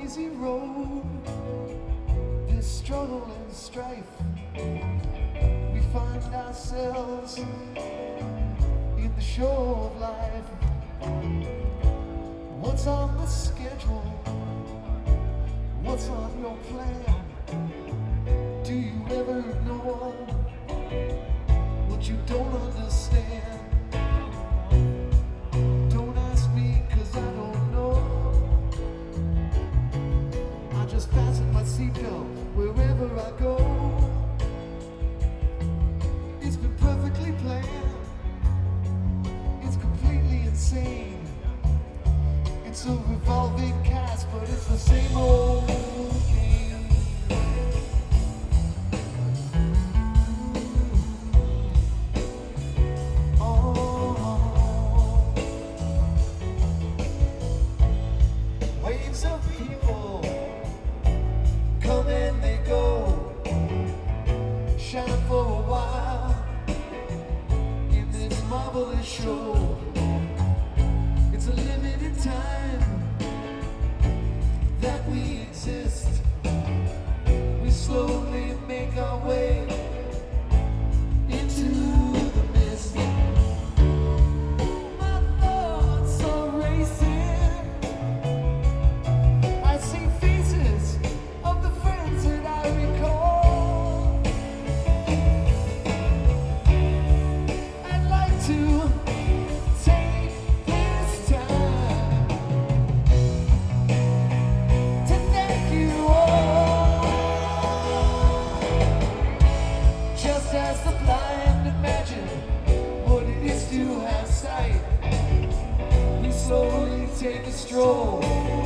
busy road, this struggle and strife, we find ourselves in the show of life. What's on the schedule? What's on your plan? Do you ever know what you don't understand? Don't ask me, 'cause I don't know. I just fasten my seatbelt wherever I go. It's been perfectly planned. It's completely insane. It's a revolving cast, but it's the same old game. Oh, waves of people come and they go, shine for a while in this marvelous show. It's a limited time that we exist. We slowly make our way into the mist. My thoughts are racing. I see faces of the friends that I recall. I'd like to take this time to thank you all. Just as the blind imagine what it is to have sight, we slowly take a stroll